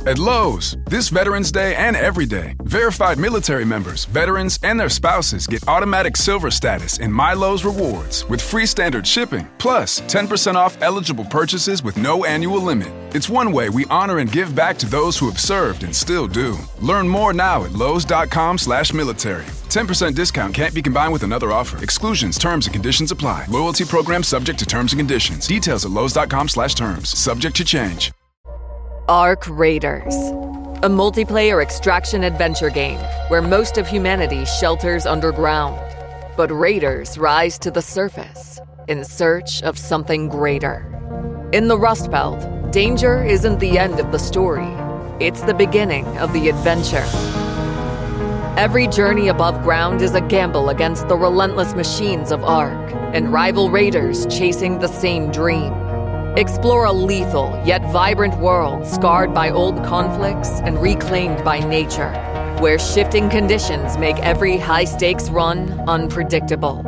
At Lowe's, this Veterans Day and every day, verified military members, veterans, and their spouses get automatic silver status in My Lowe's Rewards with free standard shipping, plus 10% off eligible purchases with no annual limit. It's one way we honor and give back to those who have served and still do. Learn more now at lowes.com/military. 10% discount can't be combined with another offer. Exclusions, terms, and conditions apply. Loyalty program subject to terms and conditions. Details at lowes.com/terms. Subject to change. Ark Raiders, a multiplayer extraction adventure game where most of humanity shelters underground. But raiders rise to the surface in search of something greater. In the Rust Belt, danger isn't the end of the story. It's the beginning of the adventure. Every journey above ground is a gamble against the relentless machines of Ark and rival raiders chasing the same dream. Explore a lethal yet vibrant world scarred by old conflicts and reclaimed by nature, where shifting conditions make every high-stakes run unpredictable.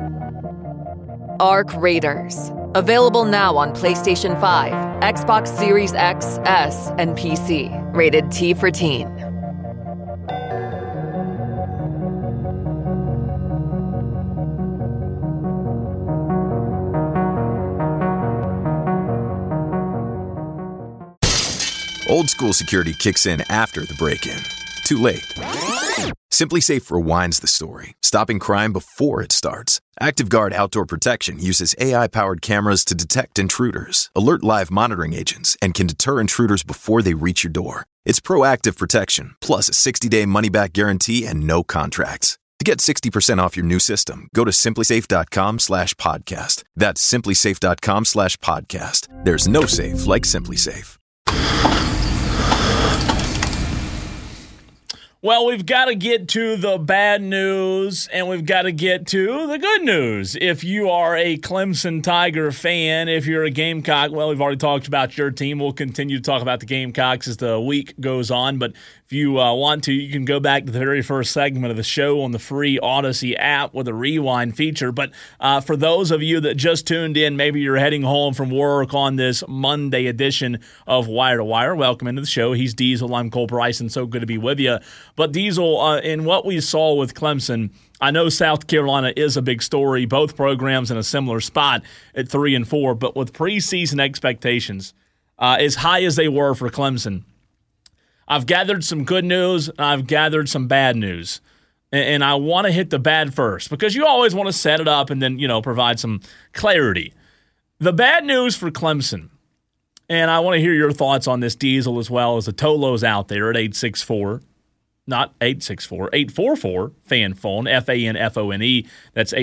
Ark Raiders. Available now on PlayStation 5, Xbox Series X, S, and PC. Rated T for Teen. Old school security kicks in after the break-in. Too late. SimpliSafe rewinds the story, stopping crime before it starts. ActiveGuard Outdoor Protection uses AI-powered cameras to detect intruders, alert live monitoring agents, and can deter intruders before they reach your door. It's proactive protection, plus a 60-day money-back guarantee and no contracts. To get 60% off your new system, go to simplisafe.com/podcast. That's simplisafe.com/podcast. There's no safe like SimpliSafe. Well, we've got to get to the bad news, and we've got to get to the good news. If you are a Clemson Tiger fan, if you're a Gamecock, well, we've already talked about your team. We'll continue to talk about the Gamecocks as the week goes on, but if you want to, you can go back to the very first segment of the show on the free Odyssey app with a rewind feature. But for those of you that just tuned in, maybe you're heading home from work on this Monday edition of Wire to Wire, welcome into the show. He's Diesel. I'm Cole Bryson. So good to be with you. But Diesel, in what we saw with Clemson, I know South Carolina is a big story. Both programs in a similar spot at 3-4, but with preseason expectations as high as they were for Clemson, I've gathered some good news, and I've gathered some bad news. And I want to hit the bad first because you always want to set it up and then, provide some clarity. The bad news for Clemson, and I want to hear your thoughts on this, Diesel, as well as the Tolos out there at 864. Not 864, 844 fan phone, FANFONE. That's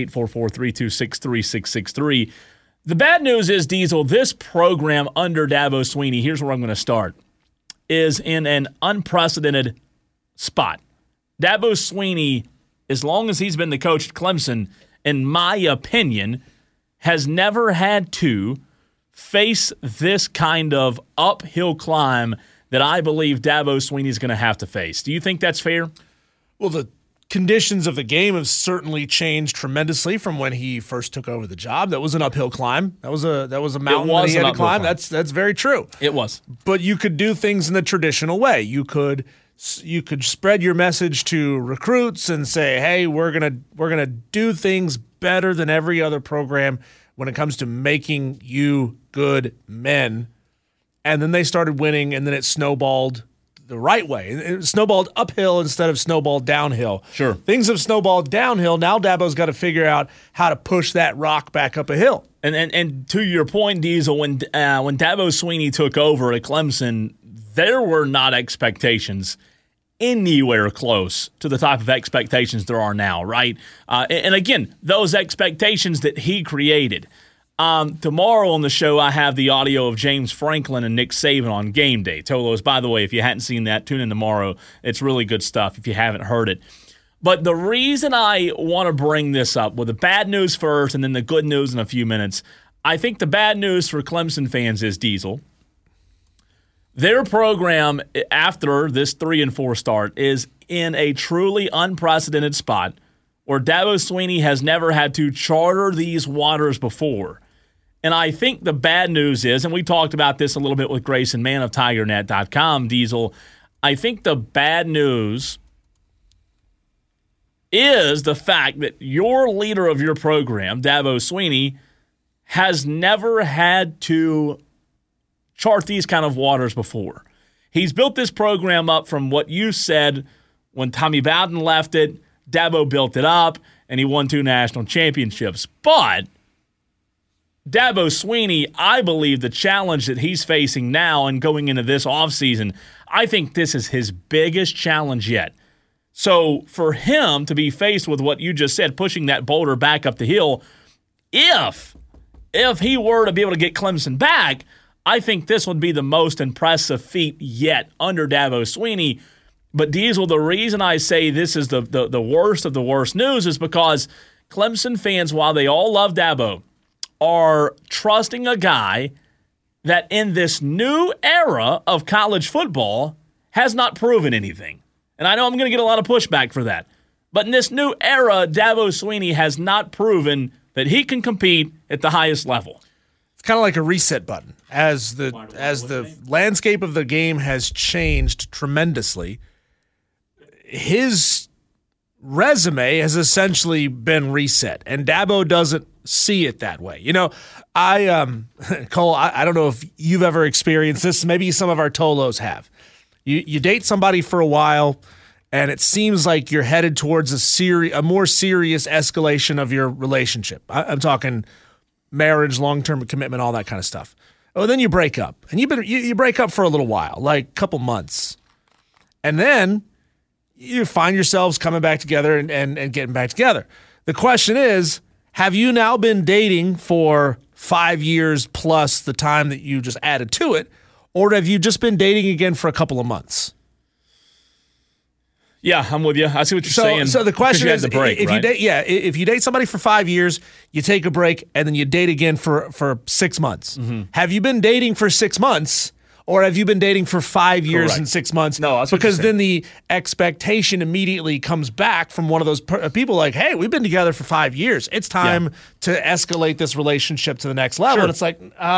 844-326-3663. The bad news is, Diesel, this program under Dabo Swinney, here's where I'm going to start, is in an unprecedented spot. Dabo Swinney, as long as he's been the coach at Clemson, in my opinion, has never had to face this kind of uphill climb that I believe Dabo Swinney is going to have to face. Do you think that's fair? Well, the conditions of the game have certainly changed tremendously from when he first took over the job. That was an uphill climb. That was a mountain that he had to climb. That's very true. It was. But you could do things in the traditional way. You could spread your message to recruits and say, "Hey, we're gonna do things better than every other program when it comes to making you good men." And then they started winning, and then it snowballed the right way. It snowballed uphill instead of snowballed downhill. Sure. Things have snowballed downhill. Now Dabo's got to figure out how to push that rock back up a hill. And to your point, Diesel, when Dabo Swinney took over at Clemson, there were not expectations anywhere close to the type of expectations there are now, right? And again, those expectations that he created. Tomorrow on the show, I have the audio of James Franklin and Nick Saban on Game Day. Tolos, by the way, if you hadn't seen that, tune in tomorrow. It's really good stuff if you haven't heard it. But the reason I want to bring this up, with the bad news first and then the good news in a few minutes, I think the bad news for Clemson fans is, Diesel, their program after this 3-4 start is in a truly unprecedented spot where Dabo Swinney has never had to charter these waters before. And I think the bad news is, and we talked about this a little bit with Grayson Mann of TigerNet.com, Diesel, I think the bad news is the fact that your leader of your program, Dabo Swinney, has never had to chart these kind of waters before. He's built this program up from what you said when Tommy Bowden left it. Dabo built it up, and he won 2 national championships. But Dabo Swinney, I believe the challenge that he's facing now and going into this offseason, I think this is his biggest challenge yet. So for him to be faced with what you just said, pushing that boulder back up the hill, if he were to be able to get Clemson back, I think this would be the most impressive feat yet under Dabo Swinney. But Diesel, the reason I say this is the worst of the worst news is because Clemson fans, while they all love Dabo, are trusting a guy that in this new era of college football has not proven anything. And I know I'm going to get a lot of pushback for that. But in this new era, Dabo Swinney has not proven that he can compete at the highest level. It's kind of like a reset button. As the landscape of the game has changed tremendously, his resume has essentially been reset, and Dabo doesn't see it that way. You know, Cole, I don't know if you've ever experienced this. Maybe some of our Tolos have. You date somebody for a while, and it seems like you're headed towards a more serious escalation of your relationship. I'm talking marriage, long-term commitment, all that kind of stuff. Oh, then you break up, and you break up for a little while, like a couple months, and then you find yourselves coming back together and getting back together. The question is, have you now been dating for 5 years plus the time that you just added to it, or have you just been dating again for a couple of months? Yeah, I'm with you. I see what you're saying. So the question is, if you date somebody for 5 years, you take a break, and then you date again for 6 months. Mm-hmm. Have you been dating for 6 months, or have you been dating for 5 years Correct. and 6 months? No, that's what because you're saying. then the expectation immediately comes back from one of those people like, hey, we've been together for 5 years. It's time to escalate this relationship to the next level. Sure. And it's like,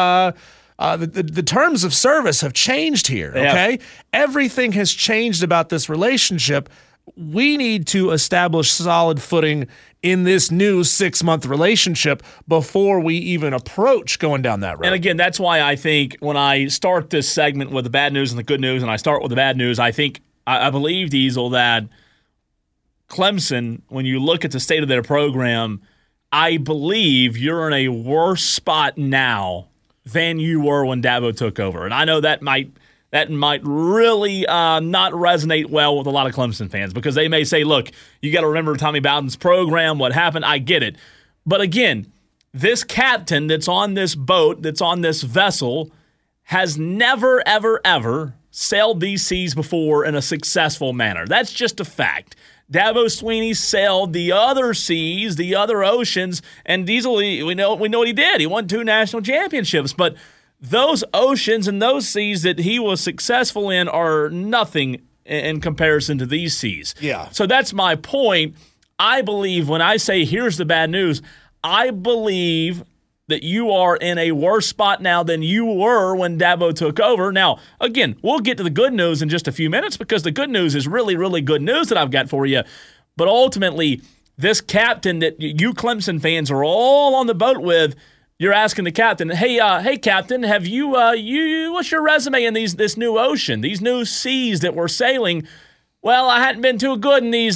the terms of service have changed here, okay? Yeah. Everything has changed about this relationship. We need to establish solid footing in this new 6-month relationship before we even approach going down that road. And again, that's why I think when I start this segment with the bad news and the good news, and I start with the bad news, I believe, Diesel, that Clemson, when you look at the state of their program, I believe you're in a worse spot now than you were when Dabo took over. And I know that might really not resonate well with a lot of Clemson fans because they may say, look, you got to remember Tommy Bowden's program, what happened. I get it. But again, this captain that's on this boat, that's on this vessel, has never, ever, ever sailed these seas before in a successful manner. That's just a fact. Dabo Swinney sailed the other seas, the other oceans, and Diesel, we know what he did. He won 2 national championships, but those oceans and those seas that he was successful in are nothing in comparison to these seas. Yeah. So that's my point. I believe when I say here's the bad news, I believe that you are in a worse spot now than you were when Dabo took over. Now, again, we'll get to the good news in just a few minutes because the good news is really, really good news that I've got for you. But ultimately, this captain that you Clemson fans are all on the boat with, you're asking the captain, hey, captain, have you what's your resume in this new ocean, these new seas that we're sailing? Well, I hadn't been too good in these,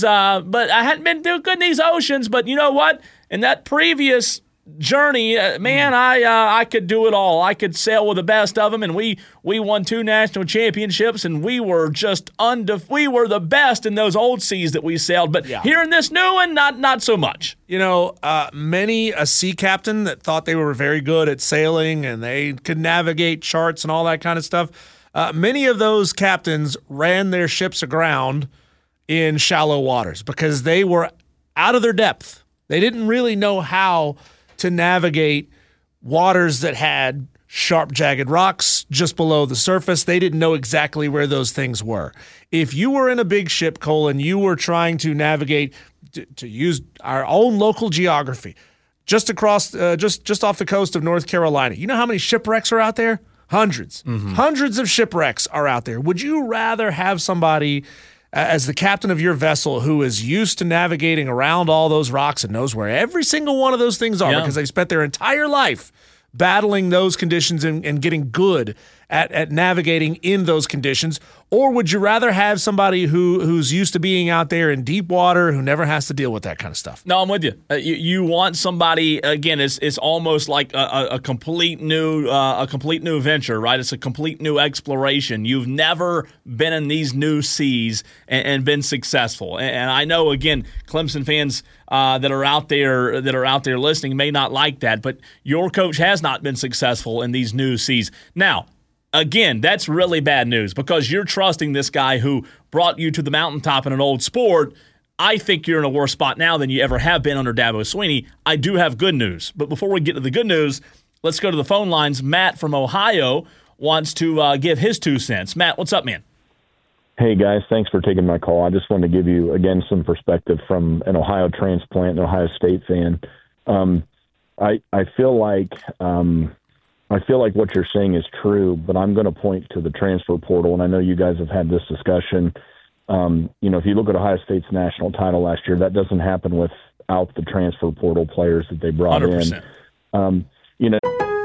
oceans. But you know what? In that previous journey, man, I could do it all. I could sail with the best of them, and we won 2 national championships, and we were just we were the best in those old seas that we sailed. But here in this new one, not so much. You know, many a sea captain that thought they were very good at sailing and they could navigate charts and all that kind of stuff, many of those captains ran their ships aground in shallow waters because they were out of their depth. They didn't really know how to navigate waters that had sharp, jagged rocks just below the surface. They didn't know exactly where those things were. If you were in a big ship, Cole, and you were trying to navigate, to use our own local geography, just across, just off the coast of North Carolina. You know how many shipwrecks are out there? Hundreds. Hundreds of shipwrecks are out there. Would you rather have somebody as the captain of your vessel who is used to navigating around all those rocks and knows where every single one of those things are because they spent their entire life battling those conditions and getting good at navigating in those conditions? Or would you rather have somebody who's used to being out there in deep water who never has to deal with that kind of stuff? No, I'm with you. You want somebody, again, it's almost like a complete new venture, right? It's a complete new exploration. You've never been in these new seas and been successful. And I know, again, Clemson fans that are out there listening may not like that, but your coach has not been successful in these new seas. Now, again, that's really bad news because you're trusting this guy who brought you to the mountaintop in an old sport. I think you're in a worse spot now than you ever have been under Dabo Swinney. I do have good news. But before we get to the good news, let's go to the phone lines. Matt from Ohio wants to give his 2 cents. Matt, what's up, man? Hey, guys. Thanks for taking my call. I just wanted to give you, again, some perspective from an Ohio transplant, an Ohio State fan. I feel like what you're saying is true, but I'm going to point to the transfer portal, and I know you guys have had this discussion. If you look at Ohio State's national title last year, that doesn't happen without the transfer portal players that they brought 100%. in.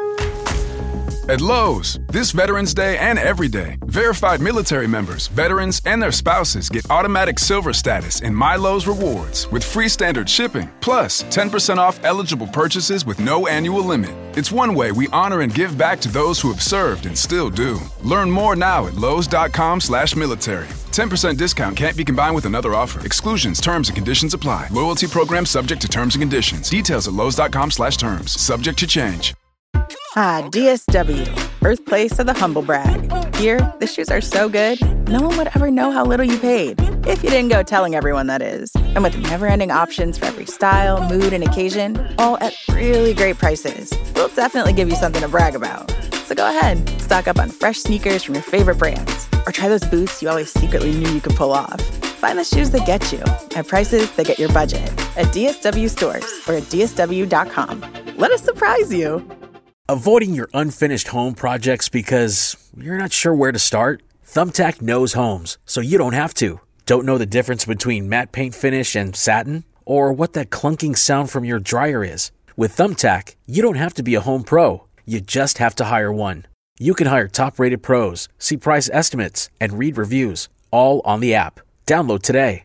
At Lowe's, this Veterans Day and every day, verified military members, veterans, and their spouses get automatic silver status in My Lowe's Rewards with free standard shipping, plus 10% off eligible purchases with no annual limit. It's one way we honor and give back to those who have served and still do. Learn more now at Lowe's.com/military. 10% discount can't be combined with another offer. Exclusions, terms, and conditions apply. Loyalty program subject to terms and conditions. Details at Lowe's.com/terms. Subject to change. Ah, DSW, birthplace of the humble brag. Here, the shoes are so good, no one would ever know how little you paid. If you didn't go telling everyone, that is. And with never-ending options for every style, mood, and occasion, all at really great prices, we'll definitely give you something to brag about. So go ahead, stock up on fresh sneakers from your favorite brands, or try those boots you always secretly knew you could pull off. Find the shoes that get you at prices that get your budget at DSW stores or at DSW.com. Let us surprise you. Avoiding your unfinished home projects because you're not sure where to start? Thumbtack knows homes, so you don't have to. Don't know the difference between matte paint finish and satin? Or what that clunking sound from your dryer is? With Thumbtack, you don't have to be a home pro. You just have to hire one. You can hire top-rated pros, see price estimates, and read reviews, all on the app. Download today.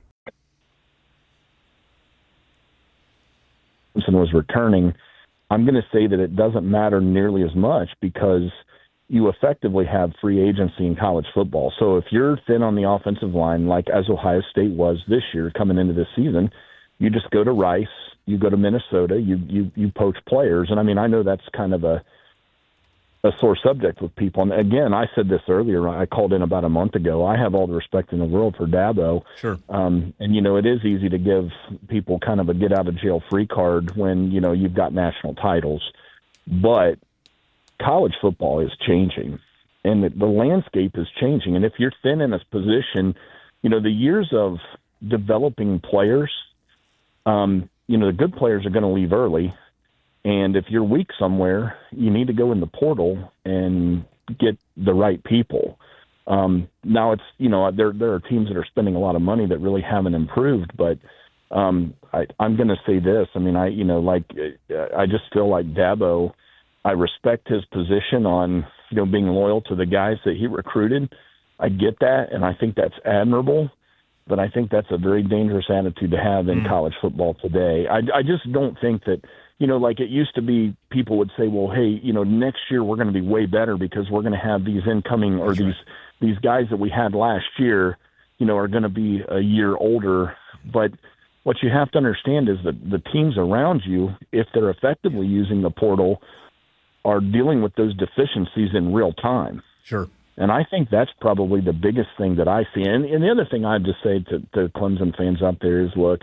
Was returning. I'm going to say that it doesn't matter nearly as much because you effectively have free agency in college football. So if you're thin on the offensive line, like as Ohio State was this year coming into this season, you just go to Rice, you go to Minnesota, you poach players. And I mean, I know that's kind of a sore subject with people. And again, I said this earlier, I called in about a month ago. I have all the respect in the world for Dabo. Sure. And, it is easy to give people kind of a get-out-of-jail-free card when, you've got national titles. But college football is changing, and the landscape is changing. And if you're thin in a position, the years of developing players, the good players are going to leave early. And if you're weak somewhere, you need to go in the portal and get the right people. Now it's, there are teams that are spending a lot of money that really haven't improved, but I'm going to say this. I mean, I just feel like Dabo, I respect his position on, being loyal to the guys that he recruited. I get that, and I think that's admirable, but I think that's a very dangerous attitude to have in college football today. I just don't think that, like it used to be, people would say, well, hey, next year we're going to be way better because we're going to have these incoming or these guys that we had last year, are going to be a year older. But what you have to understand is that the teams around you, if they're effectively using the portal, are dealing with those deficiencies in real time. Sure. And I think that's probably the biggest thing that I see. And the other thing I'd just say to Clemson fans out there is, look,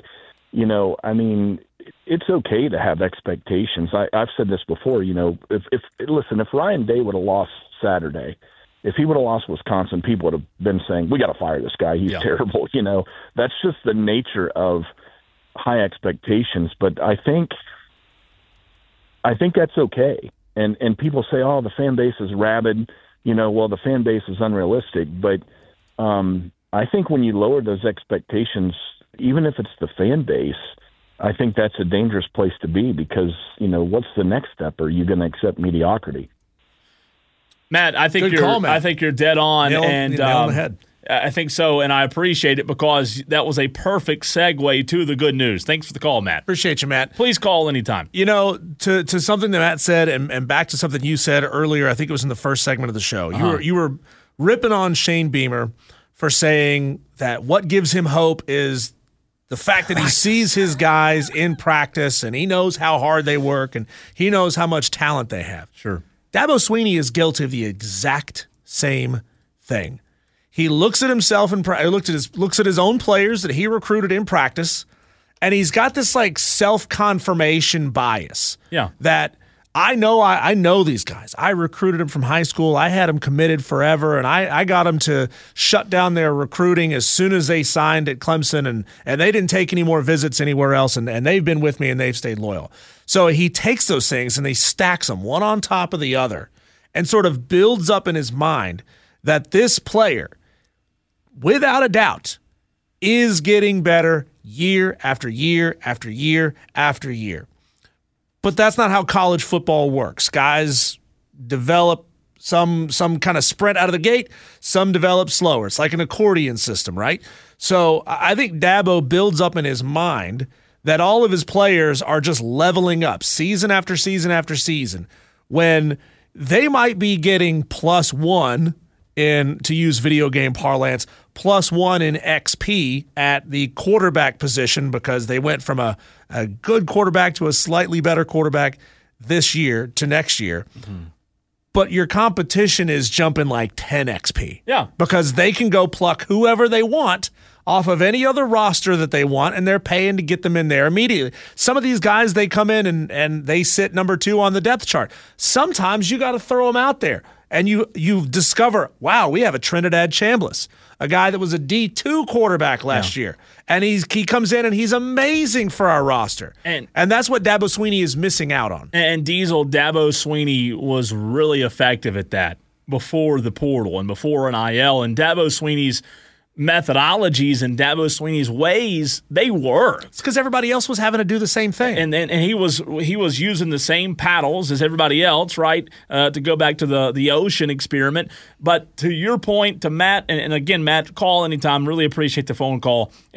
it's okay to have expectations. I've said this before, if Ryan Day would have lost Saturday, if he would have lost Wisconsin, people would have been saying, we got to fire this guy. He's terrible. That's just the nature of high expectations. But I think I think that's okay. And people say, oh, the fan base is rabid. Well, the fan base is unrealistic. But I think when you lower those expectations, even if it's the fan base, I think that's a dangerous place to be because, what's the next step? Are you going to accept mediocrity? Matt, I think I think you're dead on. Nail on the head. I think so, and I appreciate it because that was a perfect segue to the good news. Thanks for the call, Matt. Appreciate you, Matt. Please call anytime. To something that Matt said and back to something you said earlier, I think it was in the first segment of the show. You were ripping on Shane Beamer for saying that what gives him hope is the fact that he sees his guys in practice and he knows how hard they work and he knows how much talent they have. Sure. Dabo Swinney is guilty of the exact same thing. He looks at himself and looks at his own players that he recruited in practice, and he's got this like self-confirmation bias. Yeah. That I know these guys. I recruited them from high school. I had them committed forever, and I got them to shut down their recruiting as soon as they signed at Clemson, and they didn't take any more visits anywhere else, and they've been with me and they've stayed loyal. So he takes those things and he stacks them one on top of the other and sort of builds up in his mind that this player, without a doubt, is getting better year after year after year after year. But that's not how college football works. Guys develop some kind of sprint out of the gate, some develop slower. It's like an accordion system, right? So I think Dabo builds up in his mind that all of his players are just leveling up season after season after season when they might be getting +1 in, to use video game parlance, +1 in XP at the quarterback position because they went from a good quarterback to a slightly better quarterback this year to next year. Mm-hmm. But your competition is jumping like 10 XP. Yeah. Because they can go pluck whoever they want off of any other roster that they want, and they're paying to get them in there immediately. Some of these guys, they come in and they sit number 2 on the depth chart. Sometimes you got to throw them out there. And you discover, wow, we have a Trinidad Chambliss, a guy that was a D2 quarterback last year. And he comes in and he's amazing for our roster. And that's what Dabo Swinney is missing out on. And Dabo Swinney was really effective at that before the portal and before an IL. And Dabo Swinney's methodologies and Dabo Swinney's ways, they work. It's because everybody else was having to do the same thing. And he was using the same paddles as everybody else, right, to go back to the ocean experiment. But to your point, to Matt, and again, Matt, call anytime. Really appreciate the phone call at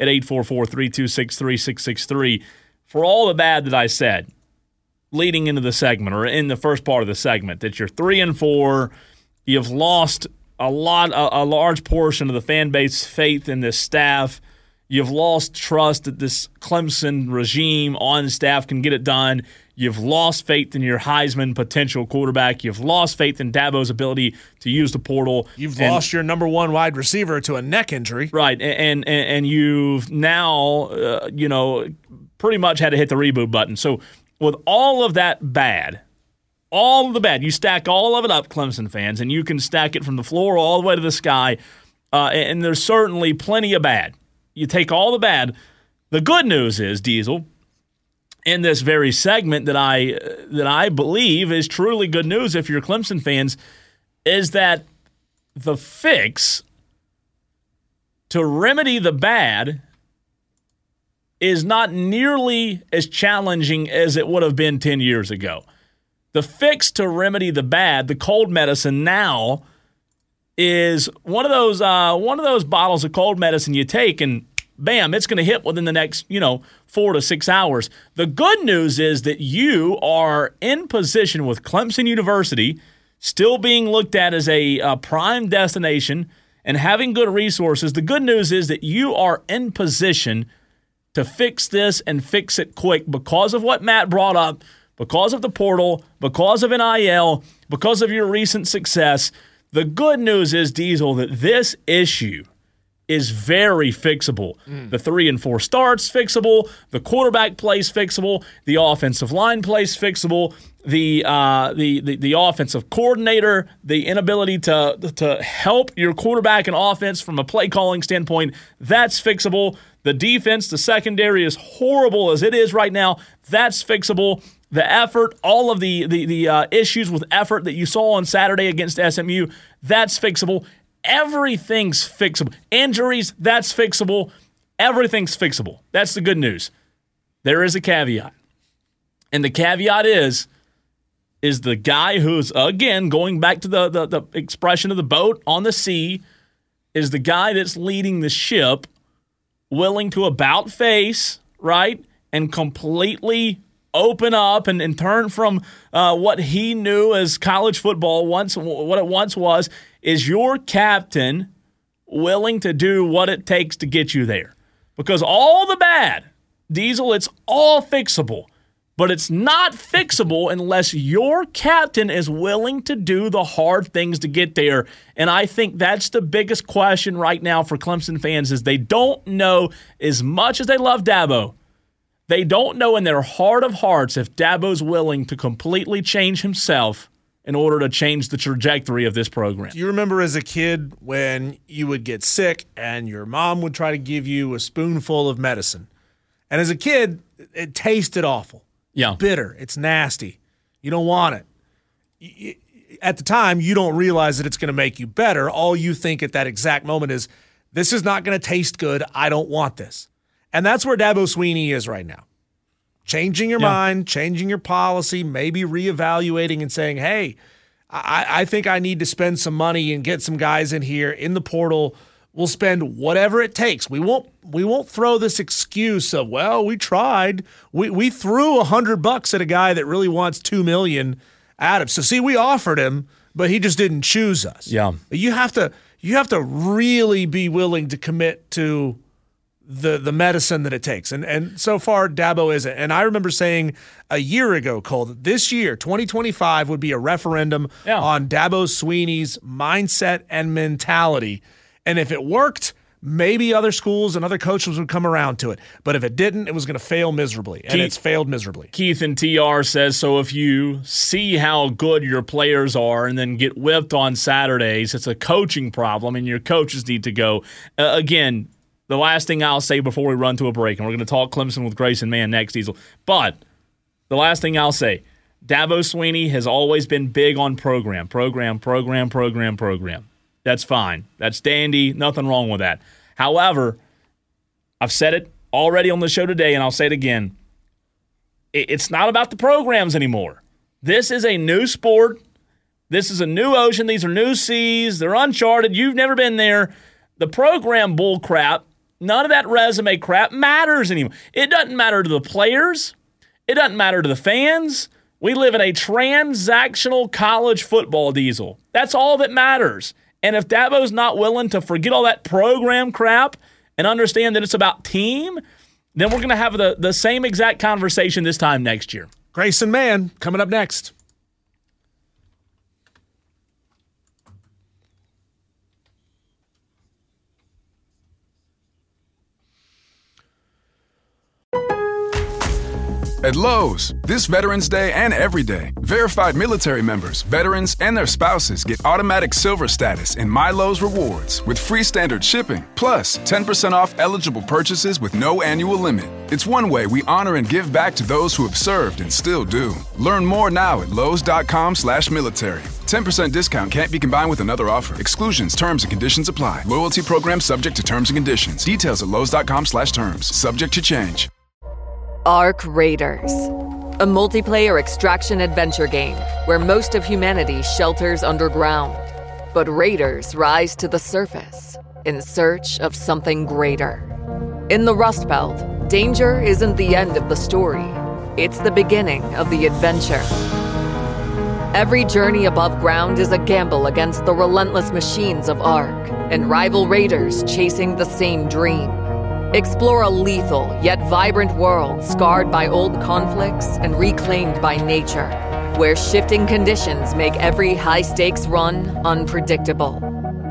844-326-3663. For all the bad that I said leading into the segment or in the first part of the segment, that you're 3-4, you've lost a large portion of the fan base faith in this staff. You've lost trust that this Clemson regime on staff can get it done. You've lost faith in your Heisman potential quarterback. You've lost faith in Dabo's ability to use the portal. You've lost your number 1 wide receiver to a neck injury. Right, and you've now, pretty much had to hit the reboot button. So with all of that bad, all of the bad, you stack all of it up, Clemson fans, and you can stack it from the floor all the way to the sky, and there's certainly plenty of bad. You take all the bad. The good news is, Diesel, in this very segment that I believe is truly good news if you're Clemson fans, is that the fix to remedy the bad is not nearly as challenging as it would have been 10 years ago. The fix to remedy the bad, the cold medicine now, is one of those bottles of cold medicine you take and bam, it's going to hit within the next 4 to 6 hours. The good news is that you are in position with Clemson University still being looked at as a prime destination and having good resources. The good news is that you are in position to fix this and fix it quick because of what Matt brought up. Because of the portal, because of NIL, because of your recent success. The good news is, Diesel, that this issue is very fixable. The 3-4 starts fixable, the quarterback plays fixable, the offensive line plays fixable, the offensive coordinator, the inability to help your quarterback and offense from a play calling standpoint, that's fixable. The defense, the secondary, is horrible as it is right now. That's fixable. The effort, all of the issues with effort that you saw on Saturday against SMU, that's fixable. Everything's fixable. Injuries, that's fixable. Everything's fixable. That's the good news. There is a caveat. And the caveat is the guy who's, again, going back to the expression of the boat on the sea, is the guy that's leading the ship willing to about face, right, and completely open up and turn from what he knew as college football what it once was. Is your captain willing to do what it takes to get you there? Because all the bad, Diesel, it's all fixable. But it's not fixable unless your captain is willing to do the hard things to get there. And I think that's the biggest question right now for Clemson fans is they don't know, as much as they love Dabo, they don't know in their heart of hearts if Dabo's willing to completely change himself in order to change the trajectory of this program. Do you remember as a kid when you would get sick and your mom would try to give you a spoonful of medicine? And as a kid, it tasted awful. Yeah. It's bitter. It's nasty. You don't want it. At the time, you don't realize that it's going to make you better. All you think at that exact moment is, this is not going to taste good. I don't want this. And that's where Dabo Swinney is right now. Changing your mind, changing your policy, maybe reevaluating and saying, hey, I think I need to spend some money and get some guys in here in the portal. We'll spend whatever it takes. We won't throw this excuse of, well, we tried. We threw $100 at a guy that really wants $2 million at him. So see, we offered him, but he just didn't choose us. Yeah. You have to really be willing to commit to the medicine that it takes. And so far, Dabo isn't. And I remember saying a year ago, Cole, that this year, 2025, would be a referendum on Dabo Swinney's mindset and mentality. And if it worked, maybe other schools and other coaches would come around to it. But if it didn't, it was going to fail miserably. And it's failed miserably. Keith in TR says, so if you see how good your players are and then get whipped on Saturdays, it's a coaching problem and your coaches need to go. Again, the last thing I'll say before we run to a break, and we're going to talk Clemson with Grayson Mann next, Diesel. But the last thing I'll say, Dabo Swinney has always been big on program. That's fine. That's dandy. Nothing wrong with that. However, I've said it already on the show today, and I'll say it again. It's not about the programs anymore. This is a new sport. This is a new ocean. These are new seas. They're uncharted. You've never been there. The program bull crap, none of that resume crap matters anymore. It doesn't matter to the players. It doesn't matter to the fans. We live in a transactional college football, Diesel. That's all that matters. And if Dabo's not willing to forget all that program crap and understand that it's about team, then we're going to have the same exact conversation this time next year. Grayson Mann coming up next. At Lowe's, this Veterans Day and every day, verified military members, veterans, and their spouses get automatic silver status in My Lowe's Rewards with free standard shipping, plus 10% off eligible purchases with no annual limit. It's one way we honor and give back to those who have served and still do. Learn more now at Lowes.com/military. 10% discount can't be combined with another offer. Exclusions, terms, and conditions apply. Loyalty program subject to terms and conditions. Details at Lowes.com/terms. Subject to change. Arc Raiders, a multiplayer extraction adventure game where most of humanity shelters underground, but raiders rise to the surface in search of something greater. In the Rust Belt, danger isn't the end of the story. It's the beginning of the adventure. Every journey above ground is a gamble against the relentless machines of Arc and rival raiders chasing the same dream. Explore a lethal yet vibrant world scarred by old conflicts and reclaimed by nature, where shifting conditions make every high-stakes run unpredictable.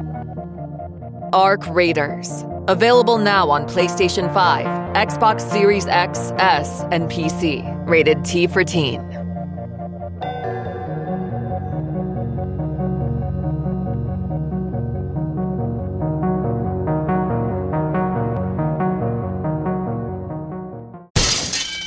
Arc Raiders. Available now on PlayStation 5, Xbox Series X, S, and PC. Rated T for Teen.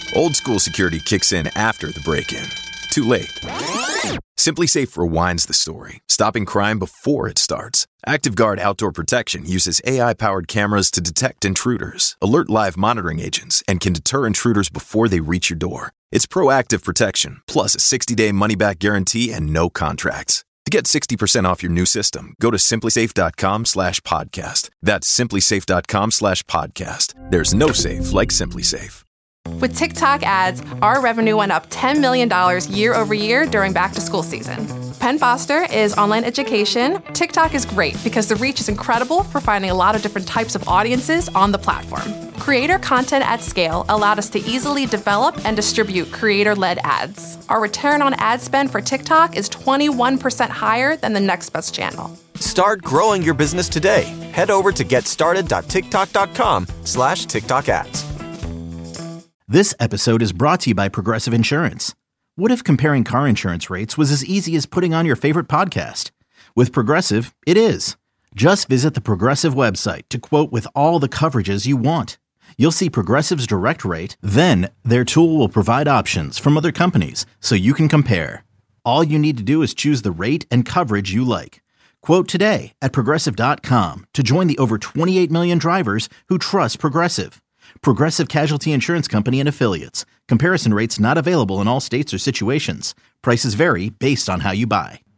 Old school security kicks in after the break-in. Too late. Simply Safe rewinds the story, stopping crime before it starts. ActiveGuard Outdoor Protection uses AI-powered cameras to detect intruders, alert live monitoring agents, and can deter intruders before they reach your door. It's proactive protection, plus a 60-day money-back guarantee and no contracts. To get 60% off your new system, go to simplysafe.com/podcast. That's simplysafe.com/podcast. There's no safe like Simply Safe. With TikTok ads, our revenue went up $10 million year over year during back-to-school season. Penn Foster is online education. TikTok is great because the reach is incredible for finding a lot of different types of audiences on the platform. Creator content at scale allowed us to easily develop and distribute creator-led ads. Our return on ad spend for TikTok is 21% higher than the next best channel. Start growing your business today. Head over to getstarted.tiktok.com/TikTok ads. This episode is brought to you by Progressive Insurance. What if comparing car insurance rates was as easy as putting on your favorite podcast? With Progressive, it is. Just visit the Progressive website to quote with all the coverages you want. You'll see Progressive's direct rate, then their tool will provide options from other companies so you can compare. All you need to do is choose the rate and coverage you like. Quote today at Progressive.com to join the over 28 million drivers who trust Progressive. Progressive Casualty Insurance Company and Affiliates. Comparison rates not available in all states or situations. Prices vary based on how you buy.